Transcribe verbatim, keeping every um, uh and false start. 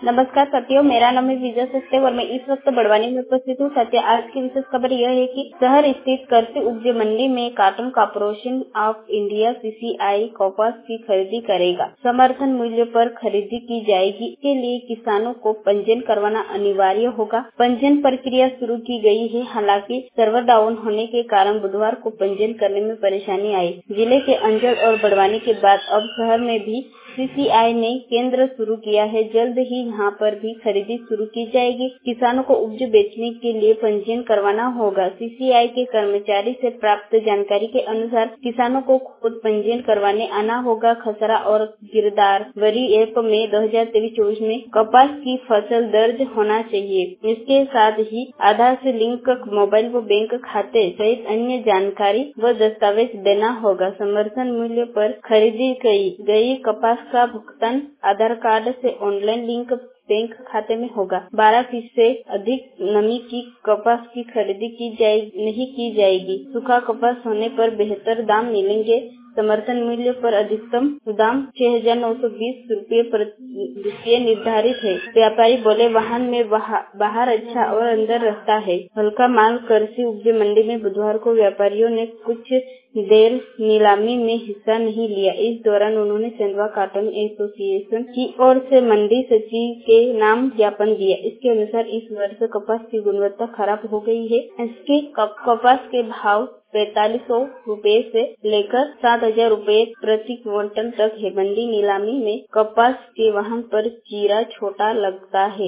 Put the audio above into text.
नमस्कार साथियों, मेरा नाम है विजय सचदेव और मैं इस वक्त बड़वानी में उपस्थित हूँ। साथियों, आज की विशेष खबर यह है कि शहर स्थित कृषि उपज मंडी में cotton corporation of India CCI कपास की खरीदी करेगा। समर्थन मूल्य पर खरीदी की जाएगी। इसके लिए किसानों को पंजीयन करवाना अनिवार्य होगा। पंजीयन प्रक्रिया शुरू की गई है। हालांकि सर्वर डाउन होने के कारण बुधवार को पंजीयन करने में परेशानी आई। जिले के अंजड़ और बड़वानी के बाद अब शहर में भी सीसीआई ने केंद्र शुरू किया है। जल्द ही यहाँ पर भी खरीदी शुरू की जाएगी। किसानों को उपज बेचने के लिए पंजीयन करवाना होगा। सीसीआई के कर्मचारी से प्राप्त जानकारी के अनुसार किसानों को खुद पंजीयन करवाने आना होगा। खसरा और गिरदावरी ऐप में दो हजार तेईस चौबीस में कपास की फसल दर्ज होना चाहिए। इसके साथ ही आधार से लिंक मोबाइल व बैंक खाते सहित अन्य जानकारी व दस्तावेज देना होगा। समर्थन मूल्य पर खरीदी गई कपास का भुगतान आधार कार्ड से ऑनलाइन लिंक बैंक खाते में होगा। बारह फीसदी से अधिक नमी की कपास की खरीदी की जाए नहीं की जाएगी। सूखा कपास होने पर बेहतर दाम मिलेंगे। समर्थन मूल्य पर अधिकतम दाम छह हजार नौ सौ बीस रूपए प्रति निर्धारित है। व्यापारी बोले, वाहन में बाहर अच्छा और अंदर रहता है। हल्का माल कृषि उपज मंडी में बुधवार को व्यापारियों ने कुछ देर नीलामी में हिस्सा नहीं लिया। इस दौरान उन्होंने सेंधवा कॉटन एसोसिएशन की ओर से मंडी सचिव के नाम ज्ञापन दिया। इसके अनुसार इस वर्ष कपास की गुणवत्ता खराब हो गई है। इसके कपास के भाव पैतालीस सौ रूपये से लेकर सात हजार रूपये प्रति क्विंटल तक है। मंडी नीलामी में कपास के वाहन पर चीरा छोटा लगता है।